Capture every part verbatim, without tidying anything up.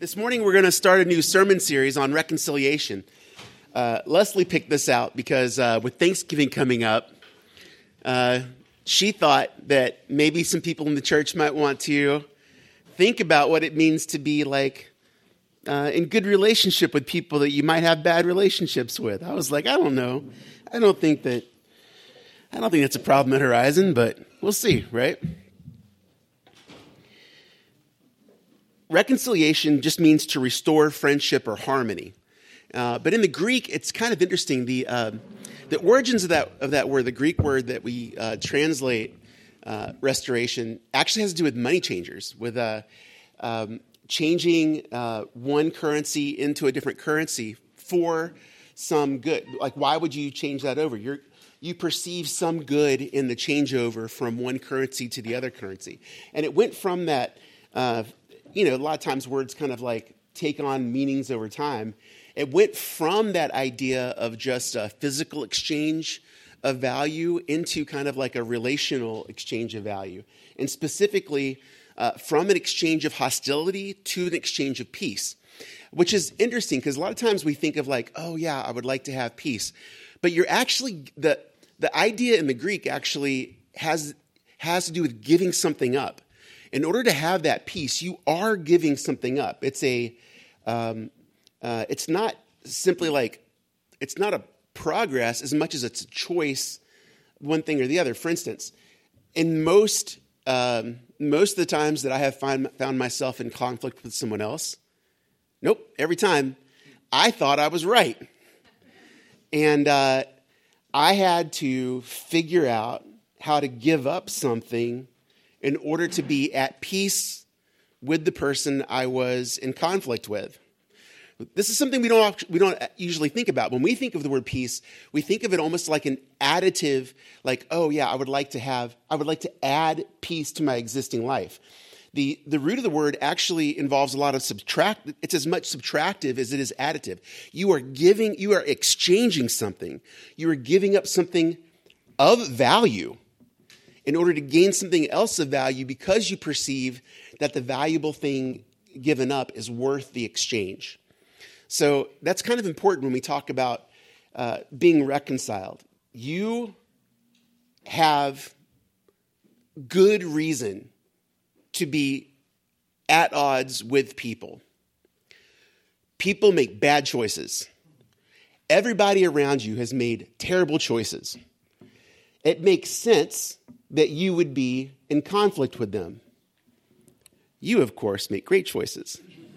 This morning we're going to start a new sermon series on reconciliation. Uh, Leslie picked this out because uh, with Thanksgiving coming up, uh, she thought that maybe some people in the church might want to think about what it means to be like uh, in good relationship with people that you might have bad relationships with. I was like, I don't know. I don't think that, I don't think that's a problem at Horizon, but we'll see, right? Reconciliation just means to restore friendship or harmony. Uh, but in the Greek, it's kind of interesting. The uh, the origins of that of that word, the Greek word that we uh, translate uh, restoration, actually has to do with money changers, with uh, um, changing uh, one currency into a different currency for some good. Like, why would you change that over? You're you perceive some good in the changeover from one currency to the other currency, and it went from that. Uh, You know, a lot of times words kind of like take on meanings over time. It went from that idea of just a physical exchange of value into kind of like a relational exchange of value. And specifically uh, from an exchange of hostility to an exchange of peace, which is interesting because a lot of times we think of like, oh yeah, I would like to have peace. But you're actually, the the idea in the Greek actually has has to do with giving something up. In order to have that peace, you are giving something up. It's a, um, uh, it's not simply like, it's not a progress as much as it's a choice, one thing or the other. For instance, in most um, most of the times that I have find, found myself in conflict with someone else, nope, every time I thought I was right, and uh, I had to figure out how to give up something in order to be at peace with the person I was in conflict with. This is something we don't we don't usually think about. When we think of the word peace, we think of it almost like an additive, like, oh yeah, I would like to have, I would like to add peace to my existing life. The the root of the word actually involves a lot of subtract, it's as much subtractive as it is additive. You are giving, you are exchanging something. You are giving up something of value in order to gain something else of value because you perceive that the valuable thing given up is worth the exchange. So that's kind of important when we talk about uh, being reconciled. You have good reason to be at odds with people. People make bad choices. Everybody around you has made terrible choices. It makes sense that you would be in conflict with them. You, of course, make great choices.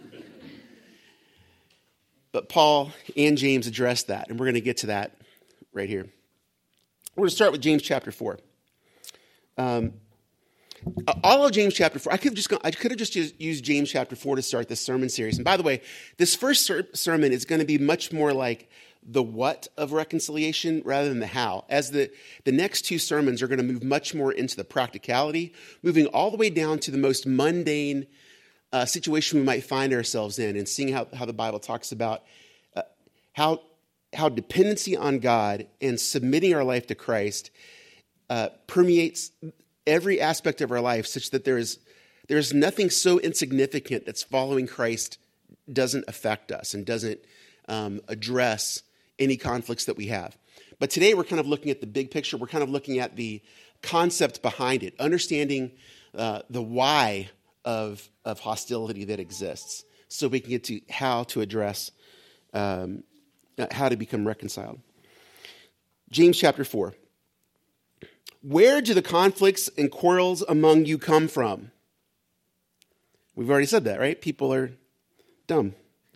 But Paul and James address that, and we're going to get to that right here. We're going to start with James chapter four. Um, all of James chapter four, I could have just gone, I could have just used James chapter four to start this sermon series. And by the way, this first ser- sermon is going to be much more like the what of reconciliation rather than the how. As the, the next two sermons are going to move much more into the practicality, moving all the way down to the most mundane uh, situation we might find ourselves in, and seeing how, how the Bible talks about uh, how, how dependency on God and submitting our life to Christ uh, permeates every aspect of our life, such that there is there's nothing so insignificant that's following Christ doesn't affect us and doesn't um, address any conflicts that we have. But today we're kind of looking at the big picture. We're kind of looking at the concept behind it, understanding uh, the why of, of hostility that exists, so we can get to how to address, um, how to become reconciled. James chapter four. Where do the conflicts and quarrels among you come from? We've already said that, right? People are dumb.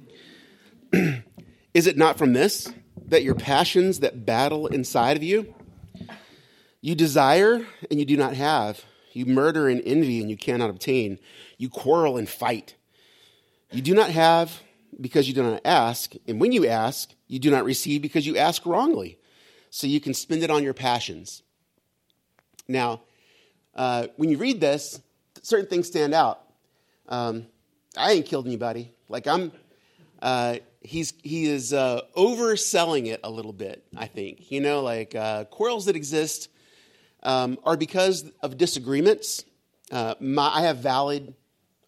Is it not from this, that your passions that battle inside of you? You desire and you do not have. You murder and envy and you cannot obtain. You quarrel and fight. You do not have because you do not ask. And when you ask, you do not receive because you ask wrongly, so you can spend it on your passions. Now, uh, when you read this, certain things stand out. Um, I ain't killed anybody. Like I'm... Uh, he's he is uh, overselling it a little bit, I think. You know, like uh, quarrels that exist um, are because of disagreements. Uh, my, I have valid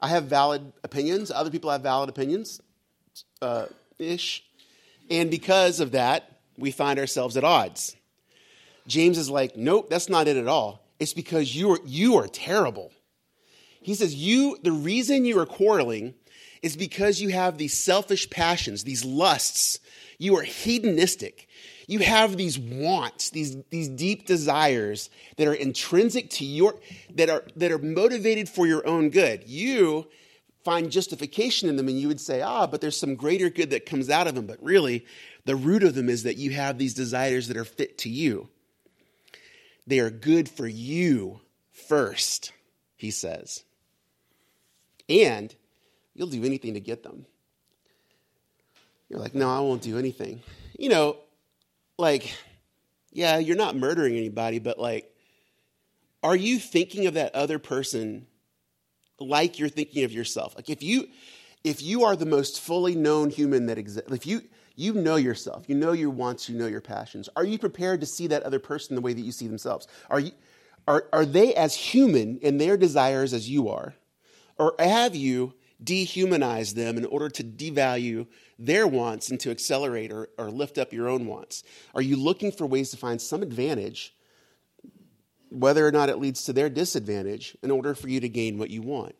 I have valid opinions. Other people have valid opinions, uh, ish. And because of that, we find ourselves at odds. James is like, nope, that's not it at all. It's because you are, you are terrible. He says, you, the reason you are quarreling is because you have these selfish passions, these lusts. You are hedonistic. You have these wants, these, these deep desires that are intrinsic to your, that are, that are motivated for your own good. You find justification in them and you would say, ah, but there's some greater good that comes out of them. But really, the root of them is that you have these desires that are fit to you. They are good for you first, he says. And you'll do anything to get them. You're like, no, I won't do anything. You know, like, yeah, you're not murdering anybody, but like, are you thinking of that other person like you're thinking of yourself? Like if you if you are the most fully known human that exists, if you you know yourself, you know your wants, you know your passions, are you prepared to see that other person the way that you see themselves? Are you are are they as human in their desires as you are? Or have you dehumanized them in order to devalue their wants and to accelerate or, or lift up your own wants? Are you looking for ways to find some advantage, whether or not it leads to their disadvantage, in order for you to gain what you want?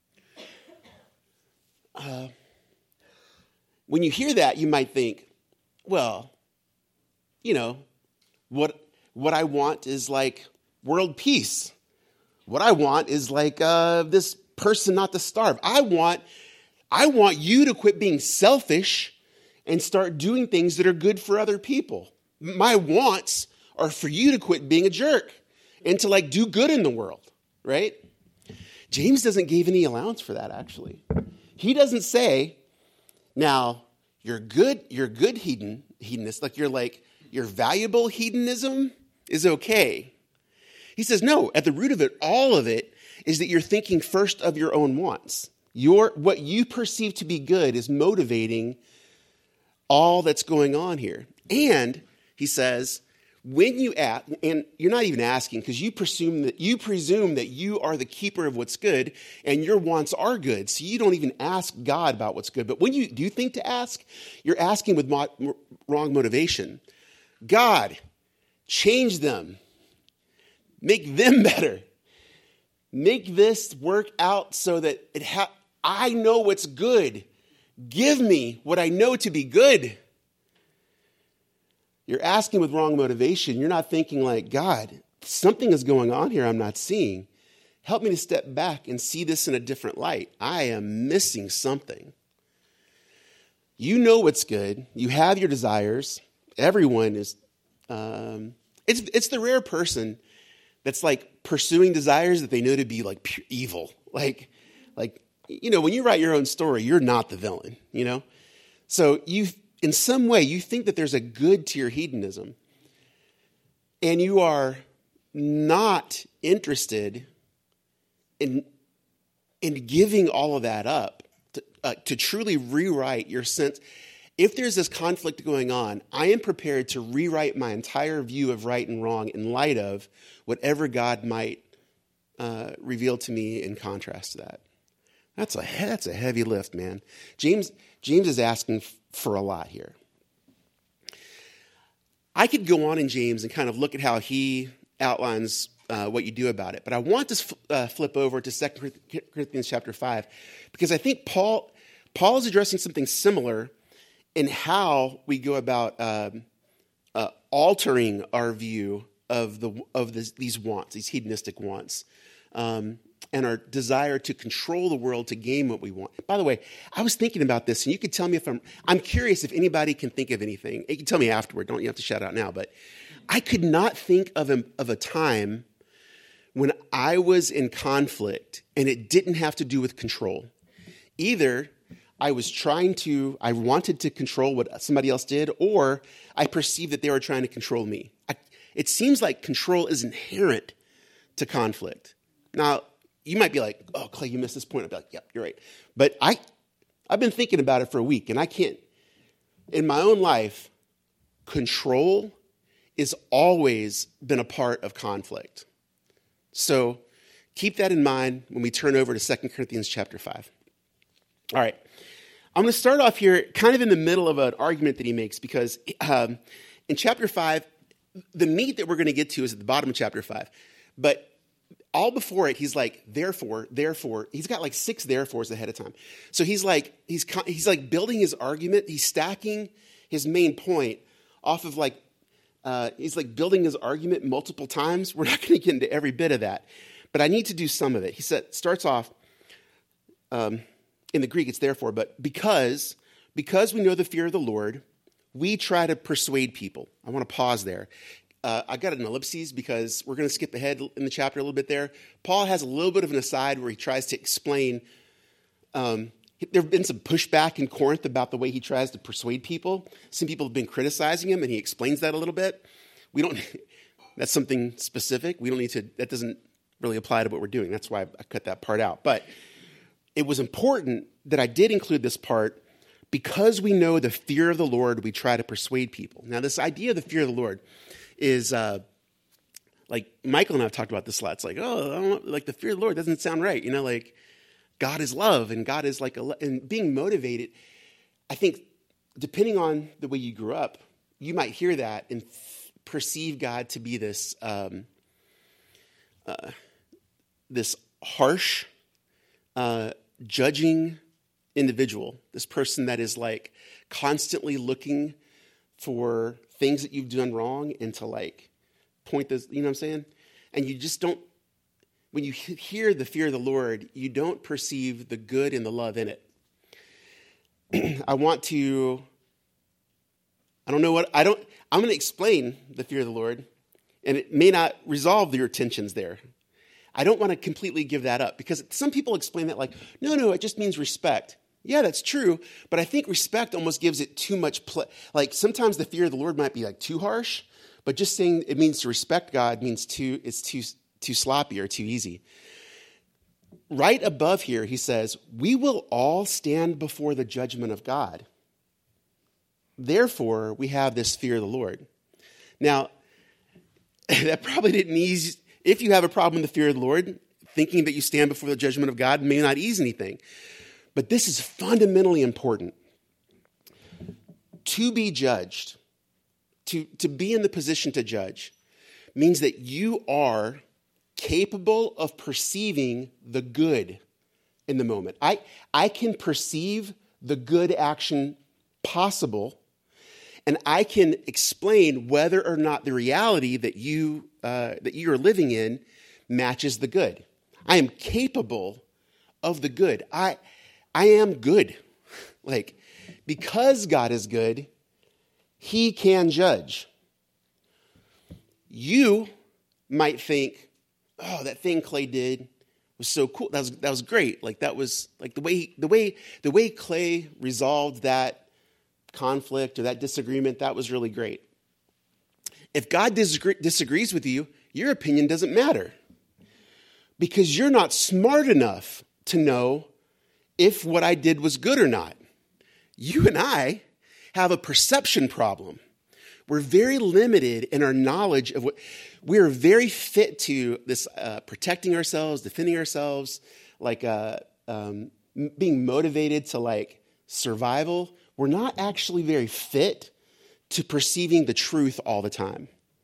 Uh, when you hear that, you might think, well, you know, what what I want is like world peace. What I want is like uh, this person not to starve. I want, I want you to quit being selfish and start doing things that are good for other people. My wants are for you to quit being a jerk and to like do good in the world, right? James doesn't give any allowance for that, actually. He doesn't say, now, you're good, you're good hedon, hedonist, like you're like, your valuable hedonism is okay. He says, no, at the root of it, all of it, is that you're thinking first of your own wants. Your, what you perceive to be good is motivating all that's going on here. And, he says, when you ask, and you're not even asking because you presume that you presume that you are the keeper of what's good and your wants are good. So you don't even ask God about what's good. But when you do think to ask, you're asking with mo- wrong motivation. God, change them. Make them better. Make this work out so that it ha- I know what's good. Give me what I know to be good. You're asking with wrong motivation. You're not thinking like, God, something is going on here I'm not seeing. Help me to step back and see this in a different light. I am missing something. You know what's good. You have your desires. Everyone is, um, it's, it's the rare person that's like pursuing desires that they know to be like pure evil. Like, like, you know, when you write your own story, you're not the villain, you know? So you, in some way, you think that there's a good to your hedonism and you are not interested in, in giving all of that up to, uh, to truly rewrite your sense. If there's this conflict going on, I am prepared to rewrite my entire view of right and wrong in light of whatever God might uh, reveal to me in contrast to that. That's a that's a heavy lift, man. James James is asking f- for a lot here. I could go on in James and kind of look at how he outlines uh, what you do about it, but I want to f- uh, flip over to Second Corinthians chapter five because I think Paul Paul is addressing something similar in how we go about um, uh, altering our view of the of this, these wants, these hedonistic wants, um, and our desire to control the world to gain what we want. By the way, I was thinking about this, and you could tell me if I'm. I'm curious if anybody can think of anything. You can tell me afterward. Don't you have to shout out now? But I could not think of a, of a time when I was in conflict and it didn't have to do with control. Either I was trying to, I wanted to control what somebody else did, or I perceived that they were trying to control me. I, it seems like control is inherent to conflict. Now, you might be like, oh, Clay, you missed this point. I'd be like, yep, you're right. But I, I've been thinking about it for a week, and I can't, in my own life, control has always been a part of conflict. So keep that in mind when we turn over to Second Corinthians chapter five. All right. I'm going to start off here kind of in the middle of an argument that he makes because um, in chapter five, the meat that we're going to get to is at the bottom of chapter five. But all before it, he's like, therefore, therefore. He's got like six therefores ahead of time. So he's like, he's he's like building his argument. He's stacking his main point off of like, uh, he's like building his argument multiple times. We're not going to get into every bit of that, but I need to do some of it. He said, starts off, um, in the Greek, it's therefore, but because, because we know the fear of the Lord, we try to persuade people. I want to pause there. Uh, I got an ellipses because we're going to skip ahead in the chapter a little bit there. Paul has a little bit of an aside where he tries to explain. Um, there have been some pushback in Corinth about the way he tries to persuade people. Some people have been criticizing him, and he explains that a little bit. We don't. That's something specific. We don't need to. That doesn't really apply to what we're doing. That's why I cut that part out. But it was important that I did include this part because we know the fear of the Lord, we try to persuade people. Now, this idea of the fear of the Lord is uh, like Michael and I have talked about this a lot. It's like, oh, I don't know, like the fear of the Lord doesn't sound right. You know, like God is love and God is like, a, and being motivated. I think depending on the way you grew up, you might hear that and f- perceive God to be this, um, uh, this harsh, uh, judging individual, this person that is like constantly looking for things that you've done wrong and to like point those, you know what I'm saying? And you just don't, when you hear the fear of the Lord, you don't perceive the good and the love in it. I want to, I don't know what, I don't, I'm going to explain the fear of the Lord, and it may not resolve your tensions there. I don't want to completely give that up because some people explain that like, no, no, it just means respect. Yeah, that's true, but I think respect almost gives it too much play. Like sometimes the fear of the Lord might be like too harsh, but just saying it means to respect God means too, it's too, too sloppy or too easy. Right above here, he says, we will all stand before the judgment of God. Therefore, we have this fear of the Lord. Now, that probably didn't ease, if you have a problem with the fear of the Lord, thinking that you stand before the judgment of God may not ease anything. But this is fundamentally important. To be judged, to, to be in the position to judge, means that you are capable of perceiving the good in the moment. I, I can perceive the good action possible, and I can explain whether or not the reality that you uh, that you are living in matches the good. I am capable of the good. I I am good. Like, because God is good, he can judge. You might think, oh, that thing Clay did was so cool. That was that was great. Like that was like the way the way the way Clay resolved that conflict or that disagreement, that was really great. If God disagree, disagrees with you, your opinion doesn't matter because you're not smart enough to know if what I did was good or not. You and I have a perception problem. We're very limited in our knowledge of what, we're very fit to this uh, protecting ourselves, defending ourselves, like uh, um, being motivated to like survival. We're not actually very fit to perceiving the truth all the time.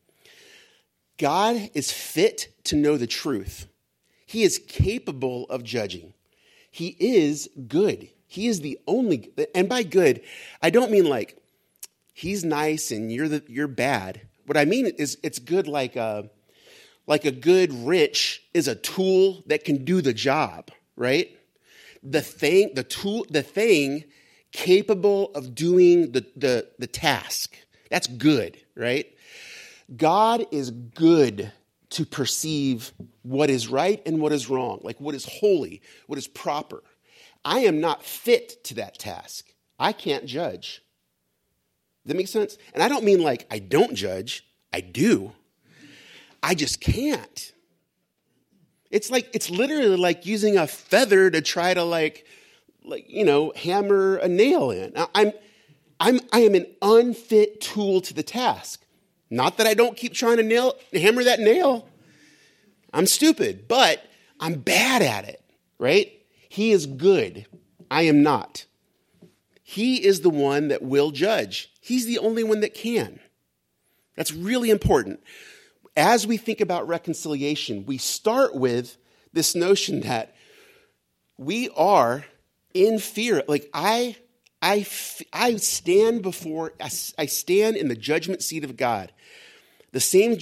God is fit to know the truth. He is capable of judging. He is good. He is the only, and by good, I don't mean like he's nice and you're the, you're bad. What I mean is it's good like a, like a good wrench is a tool that can do the job, right? The thing, the tool, the thing capable of doing the, the, the task. That's good, right? God is good to perceive what is right and what is wrong, like what is holy, what is proper. I am not fit to that task. I can't judge. Does that make sense? And I don't mean like I don't judge. I do. I just can't. It's like, it's literally like using a feather to try to like, like, you know, hammer a nail in. I'm, I'm, I am an unfit tool to the task. Not that I don't keep trying to nail, hammer that nail. I'm stupid, but I'm bad at it, right? He is good. I am not. He is the one that will judge. He's the only one that can. That's really important. As we think about reconciliation, we start with this notion that we are in fear. Like I, I, I stand before, I stand in the judgment seat of God. The same,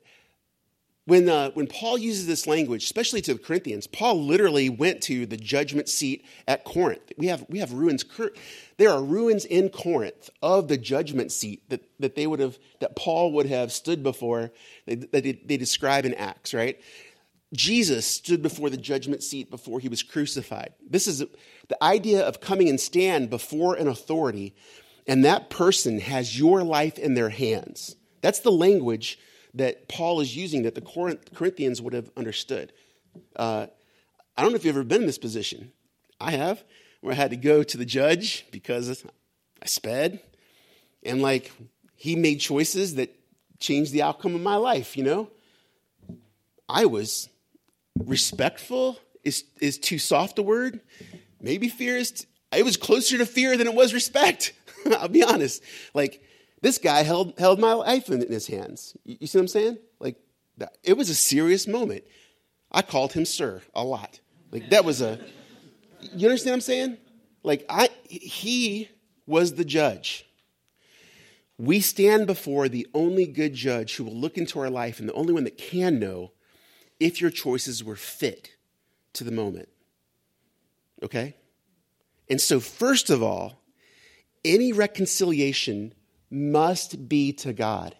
when uh, when Paul uses this language, especially to the Corinthians, Paul literally went to the judgment seat at Corinth. We have we have ruins. There are ruins in Corinth of the judgment seat that, that they would have, that Paul would have stood before, that they, they describe in Acts, right? Jesus stood before the judgment seat before he was crucified. This is the idea of coming and stand before an authority, and that person has your life in their hands. That's the language that Paul is using that the Corinthians would have understood. Uh, I don't know if you've ever been in this position. I have, where I had to go to the judge because I sped, and like he made choices that changed the outcome of my life, you know? I was respectful is is too soft a word. Maybe fear is, t- it was closer to fear than it was respect. I'll be honest. Like, this guy held held my life in, in his hands. You, you see what I'm saying? Like, that, it was a serious moment. I called him sir a lot. Like, that was a, you understand what I'm saying? Like, I he was the judge. We stand before the only good judge who will look into our life and the only one that can know if your choices were fit to the moment. Okay? And so, first of all, any reconciliation must be to God.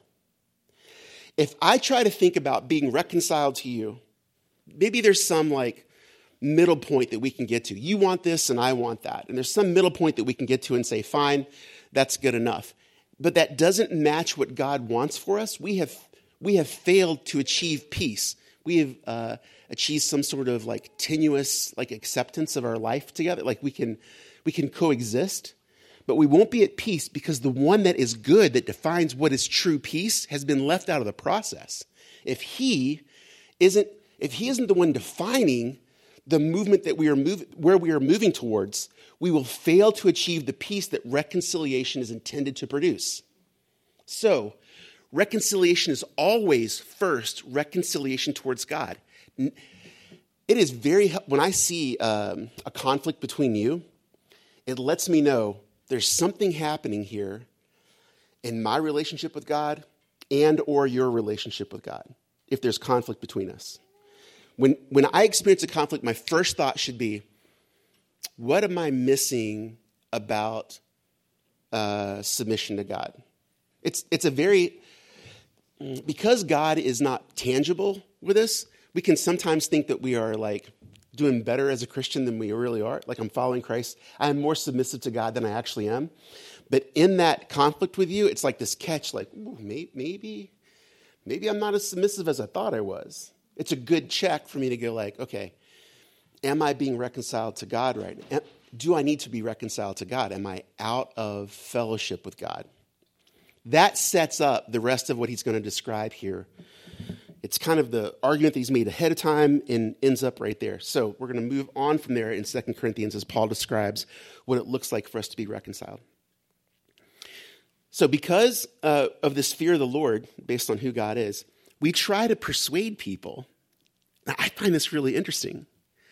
If I try to think about being reconciled to you, maybe there's some like middle point that we can get to. You want this and I want that. And there's some middle point that we can get to and say, fine, that's good enough. But that doesn't match what God wants for us. We have we have failed to achieve peace. We have uh, achieved some sort of like tenuous like acceptance of our life together. Like we can we can coexist, but we won't be at peace because the one that is good, that defines what is true peace, has been left out of the process. If he isn't if he isn't the one defining the movement that we are moving, where we are moving towards, we will fail to achieve the peace that reconciliation is intended to produce. So, reconciliation is always first reconciliation towards God. It is very, when I see um, a conflict between you, it lets me know there's something happening here in my relationship with God and or your relationship with God, if there's conflict between us. When, when I experience a conflict, my first thought should be, what am I missing about uh, submission to God? It's it's a very, because God is not tangible with us, we can sometimes think that we are like doing better as a Christian than we really are. Like, I'm following Christ. I am more submissive to God than I actually am. But in that conflict with you, it's like this catch, like, ooh, may, maybe, maybe I'm not as submissive as I thought I was. It's a good check for me to go like, okay, am I being reconciled to God right now? Do I need to be reconciled to God? Am I out of fellowship with God? That sets up the rest of what he's going to describe here. It's kind of the argument that he's made ahead of time and ends up right there. So we're going to move on from there in Second Corinthians as Paul describes what it looks like for us to be reconciled. So because uh, of this fear of the Lord, based on who God is, we try to persuade people. Now, I find this really interesting.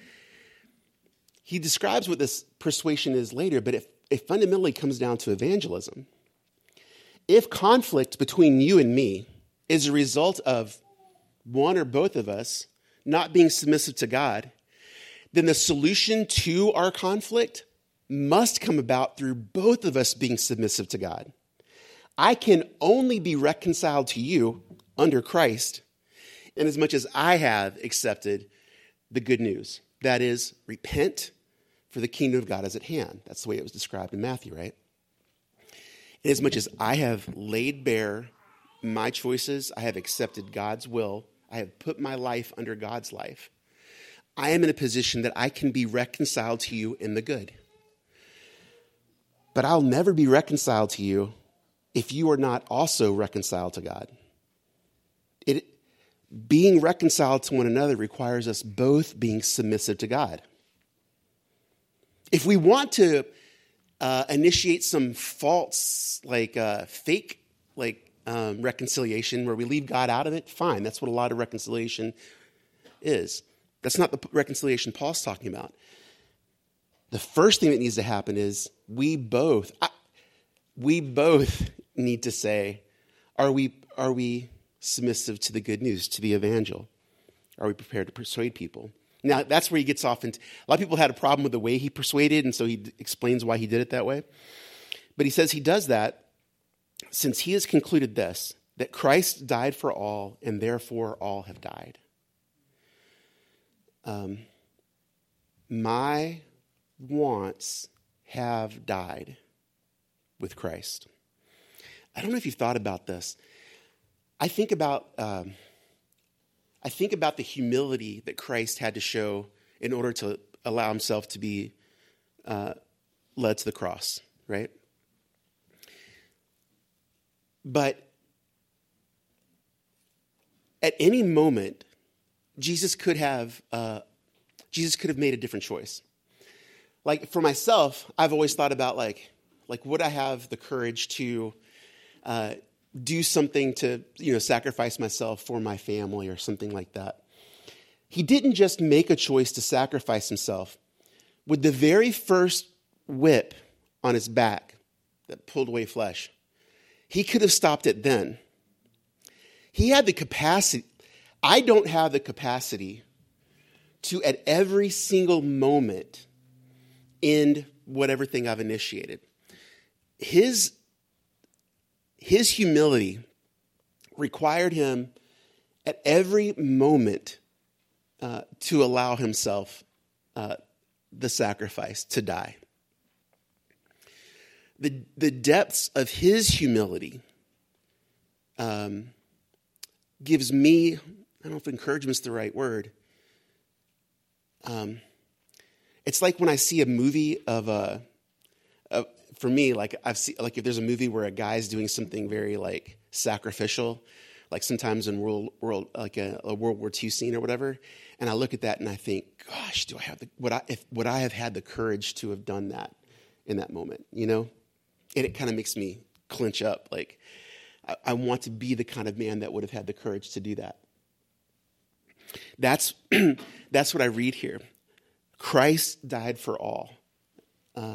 He describes what this persuasion is later, but it, it fundamentally comes down to evangelism. If conflict between you and me is a result of one or both of us not being submissive to God, then the solution to our conflict must come about through both of us being submissive to God. I can only be reconciled to you under Christ in as much as I have accepted the good news. That is, repent, for the kingdom of God is at hand. That's the way it was described in Matthew, right? In as much as I have laid bare my choices, I have accepted God's will, I have put my life under God's life, I am in a position that I can be reconciled to you in the good. But I'll never be reconciled to you if you are not also reconciled to God. It, being reconciled to one another requires us both being submissive to God. If we want to uh, initiate some false, like uh, fake, like um, reconciliation where we leave God out of it, fine. That's what a lot of reconciliation is. That's not the reconciliation Paul's talking about. The first thing that needs to happen is we both, I, we both need to say, are we, are we submissive to the good news, to the evangel? Are we prepared to persuade people? Now, that's where he gets off into, a lot of people had a problem with the way he persuaded, and so he d- explains why he did it that way. But he says he does that since he has concluded this, that Christ died for all, and therefore all have died. Um, my wants have died with Christ. I don't know if you've thought about this. I think about um, I think about the humility that Christ had to show in order to allow himself to be uh, led to the cross, right? But at any moment, Jesus could have uh, Jesus could have made a different choice. Like for myself, I've always thought about like like would I have the courage to uh, do something to, you know, sacrifice myself for my family or something like that. He didn't just make a choice to sacrifice himself. With the very first whip on his back that pulled away flesh, he could have stopped it then. He had the capacity. I don't have the capacity to, at every single moment, end whatever thing I've initiated. His His humility required him at every moment uh, to allow himself uh, the sacrifice to die. The, the depths of his humility um, gives me, I don't know if encouragement's the right word. Um, it's like when I see a movie of a, a for me, like I've seen, like if there's a movie where a guy's doing something very like sacrificial, like sometimes in world, world like a, a World War Two scene or whatever, and I look at that and I think, gosh, do I have the would I if would I have had the courage to have done that in that moment, you know? And it kind of makes me clench up. Like I, I want to be the kind of man that would have had the courage to do that. That's that's what I read here. Christ died for all. Uh,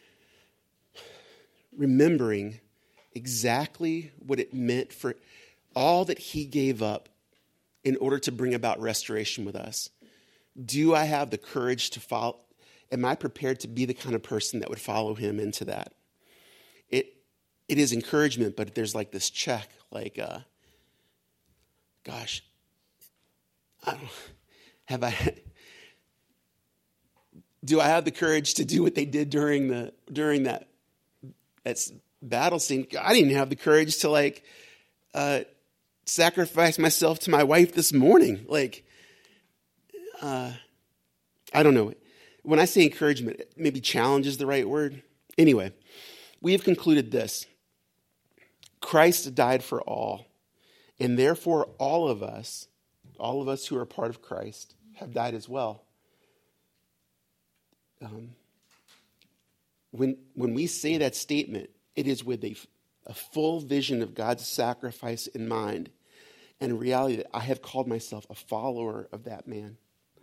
remembering exactly what it meant for all that he gave up in order to bring about restoration with us. Do I have the courage to follow? Am I prepared to be the kind of person that would follow him into that? It it is encouragement, but there's like this check, like, uh, gosh, I don't, have I? Do I have the courage to do what they did during the during that? That's battle scene. I didn't have the courage to like uh, sacrifice myself to my wife this morning. Like, uh, I don't know. When I say encouragement, maybe challenge is the right word. Anyway, we have concluded this. Christ died for all, and therefore all of us, all of us who are part of Christ, have died as well. Um, When when we say that statement, it is with a, a full vision of God's sacrifice in mind and a reality that I have called myself a follower of that man.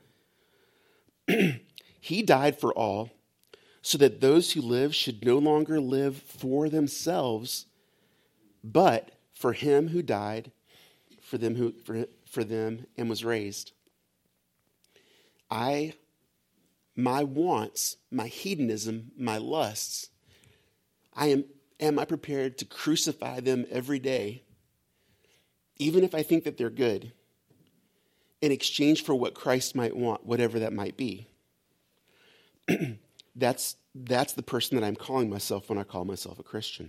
He died for all so that those who live should no longer live for themselves, but for him who died for them who for, for them and was raised. I My wants, my hedonism, my lusts, I am, am I prepared to crucify them every day, even if I think that they're good, in exchange for what Christ might want, whatever that might be? that's, that's the person that I'm calling myself when I call myself a Christian.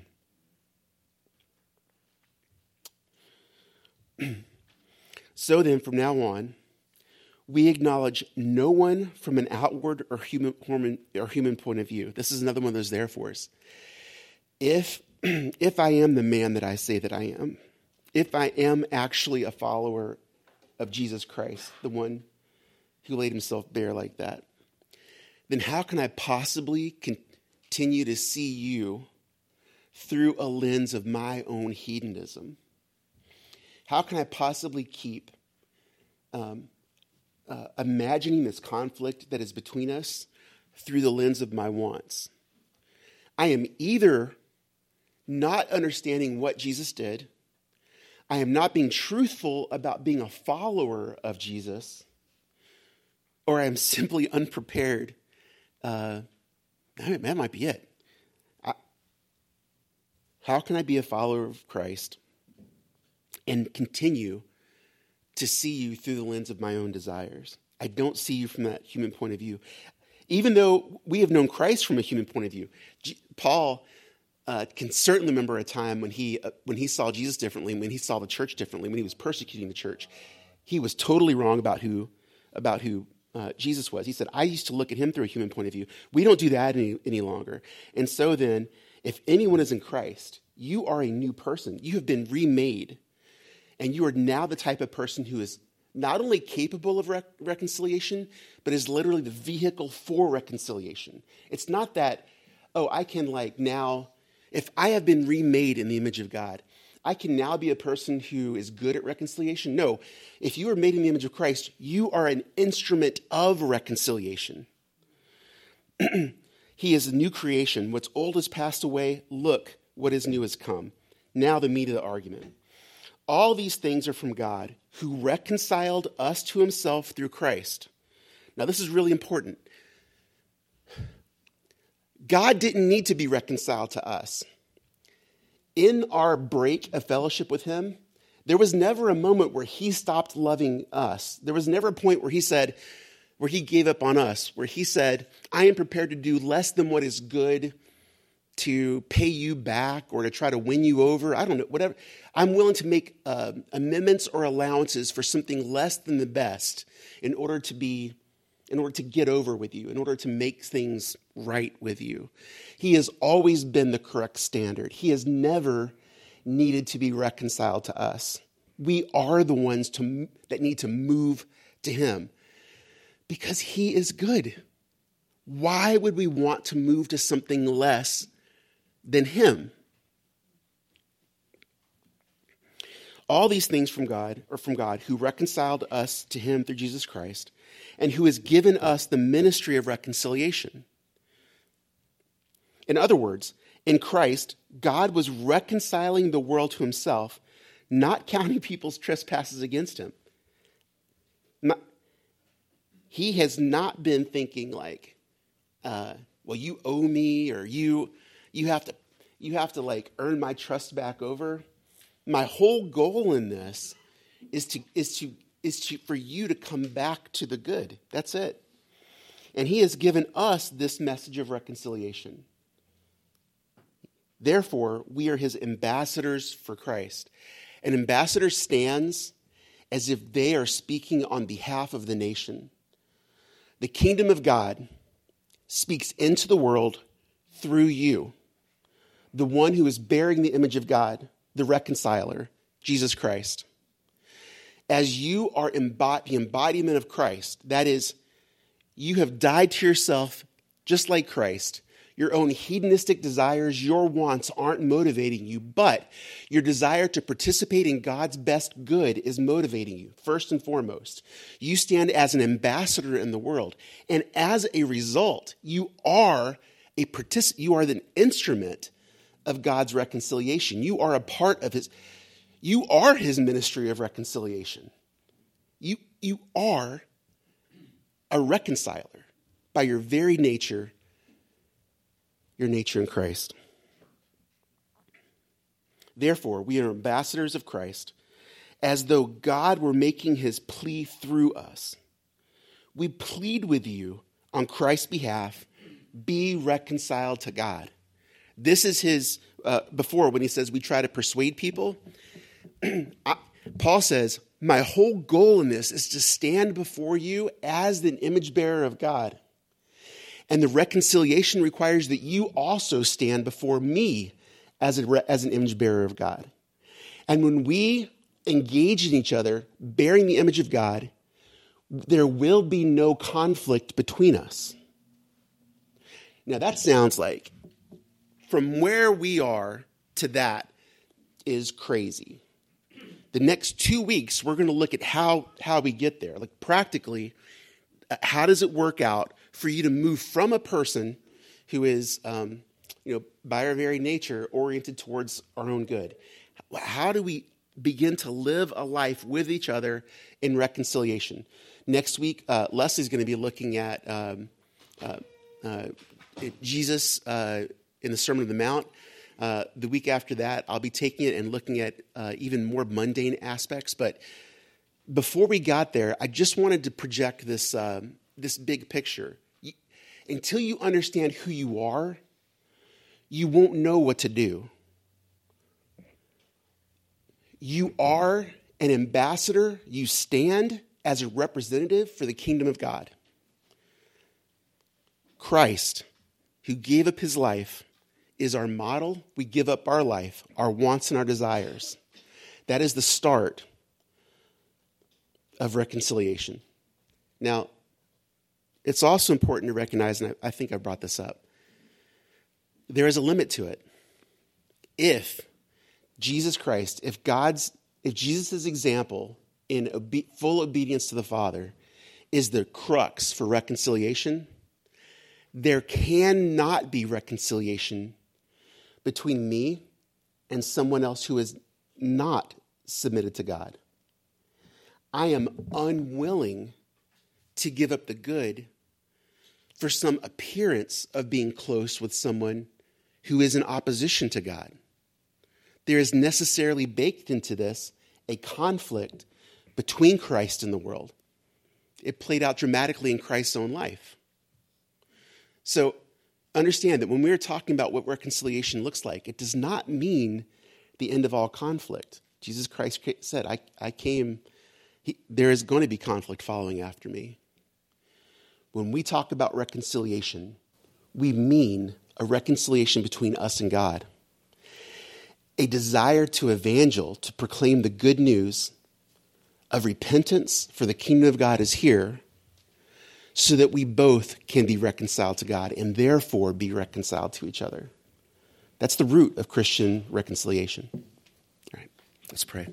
So then, from now on, we acknowledge no one from an outward or human, or human point of view. This is another one of those therefores. If, if I am the man that I say that I am, if I am actually a follower of Jesus Christ, the one who laid himself bare like that, then how can I possibly continue to see you through a lens of my own hedonism? How can I possibly keep um, uh, imagining this conflict that is between us through the lens of my wants? I am either not understanding what Jesus did, I am not being truthful about being a follower of Jesus, or I am simply unprepared. Uh, that might be it. I, how can I be a follower of Christ and continue to see you through the lens of my own desires? I don't see you from that human point of view. Even though we have known Christ from a human point of view, G- Paul uh, can certainly remember a time when he uh, when he saw Jesus differently, when he saw the church differently, when he was persecuting the church. He was totally wrong about who about who uh, Jesus was. He said, "I used to look at him through a human point of view." We don't do that any, any longer. And so then, if anyone is in Christ, you are a new person. You have been remade, and you are now the type of person who is not only capable of rec- reconciliation, but is literally the vehicle for reconciliation. It's not that, oh, I can like now, if I have been remade in the image of God, I can now be a person who is good at reconciliation. No, if you are made in the image of Christ, you are an instrument of reconciliation. He is a new creation. What's old has passed away. Look, what is new has come. Now the meat of the argument. All these things are from God, who reconciled us to himself through Christ. Now, this is really important. God didn't need to be reconciled to us. In our break of fellowship with him, there was never a moment where he stopped loving us. There was never a point where he said, where he gave up on us, where he said, I am prepared to do less than what is good to pay you back or to try to win you over. I don't know, whatever. I'm willing to make uh, amendments or allowances for something less than the best in order to be, in order to get over with you, in order to make things right with you. He has always been the correct standard. He has never needed to be reconciled to us. We are the ones to, that need to move to him because he is good. Why would we want to move to something less than him? All these things from God are from God, who reconciled us to him through Jesus Christ, and who has given us the ministry of reconciliation. In other words, in Christ, God was reconciling the world to himself, not counting people's trespasses against him. Not, he has not been thinking like, uh, well, you owe me, or you you have to you have to like earn my trust back over. My whole goal in this is to is to is to for you to come back to the good. That's it. And he has given us this message of reconciliation. Therefore, we are his ambassadors for Christ. An ambassador stands as if they are speaking on behalf of the nation. The kingdom of God speaks into the world through you, the one who is bearing the image of God, the reconciler, Jesus Christ. As you are embod- the embodiment of Christ, that is, you have died to yourself just like Christ. Your own hedonistic desires, your wants aren't motivating you, but your desire to participate in God's best good is motivating you, first and foremost. You stand as an ambassador in the world, and as a result, you are a partic- you are an instrument of God's reconciliation. You are a part of his, you are his ministry of reconciliation. You, you are a reconciler by your very nature, your nature in Christ. Therefore, we are ambassadors of Christ, as though God were making his plea through us. We plead with you on Christ's behalf, be reconciled to God. This is his, uh, before when he says we try to persuade people, I, Paul says, my whole goal in this is to stand before you as an image bearer of God. And the reconciliation requires that you also stand before me as, a, as an image bearer of God. And when we engage in each other, bearing the image of God, there will be no conflict between us. Now that sounds like, from where we are to that is crazy. The next two weeks, we're going to look at how, how we get there. Like practically, how does it work out for you to move from a person who is, um, you know, by our very nature, oriented towards our own good? How do we begin to live a life with each other in reconciliation? Next week, uh, Leslie's going to be looking at um, uh, uh, Jesus uh, in the Sermon on the Mount. Uh, the week after that, I'll be taking it and looking at uh, even more mundane aspects. But before we got there, I just wanted to project this um, this big picture. You, until you understand who you are, you won't know what to do. You are an ambassador. You stand as a representative for the kingdom of God. Christ, who gave up his life, is our model. We give up our life, our wants and our desires. That is the start of reconciliation. Now, it's also important to recognize, and I, I think I brought this up, there is a limit to it. If Jesus Christ, if God's, if Jesus' example in obe- full obedience to the Father is the crux for reconciliation, there cannot be reconciliation between me and someone else who is not submitted to God. I am unwilling to give up the good for some appearance of being close with someone who is in opposition to God. There is necessarily baked into this a conflict between Christ and the world. It played out dramatically in Christ's own life. So understand that when we're talking about what reconciliation looks like, it does not mean the end of all conflict. Jesus Christ said, I, I came, he, there is going to be conflict following after me. When we talk about reconciliation, we mean a reconciliation between us and God. A desire to evangel, to proclaim the good news of repentance, for the kingdom of God is here, so that we both can be reconciled to God and therefore be reconciled to each other. That's the root of Christian reconciliation. All right, let's pray.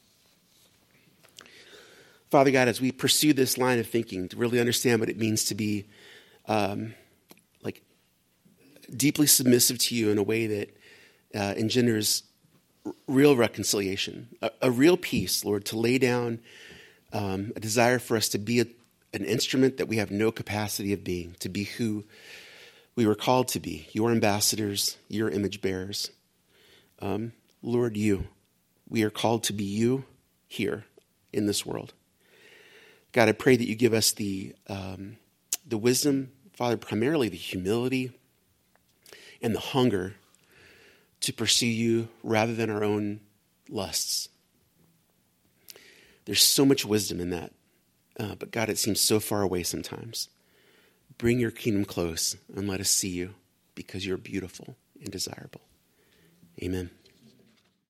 Father God, as we pursue this line of thinking to really understand what it means to be um, like deeply submissive to you in a way that uh, engenders r- real reconciliation, a, a real peace, Lord, to lay down um, a desire for us to be a an instrument that we have no capacity of being, to be who we were called to be, your ambassadors, your image bearers. Um, Lord, you, we are called to be you here in this world. God, I pray that you give us the, um, the wisdom, Father, primarily the humility and the hunger to pursue you rather than our own lusts. There's so much wisdom in that. Uh, but God, it seems so far away sometimes. Bring your kingdom close and let us see you because you're beautiful and desirable. Amen.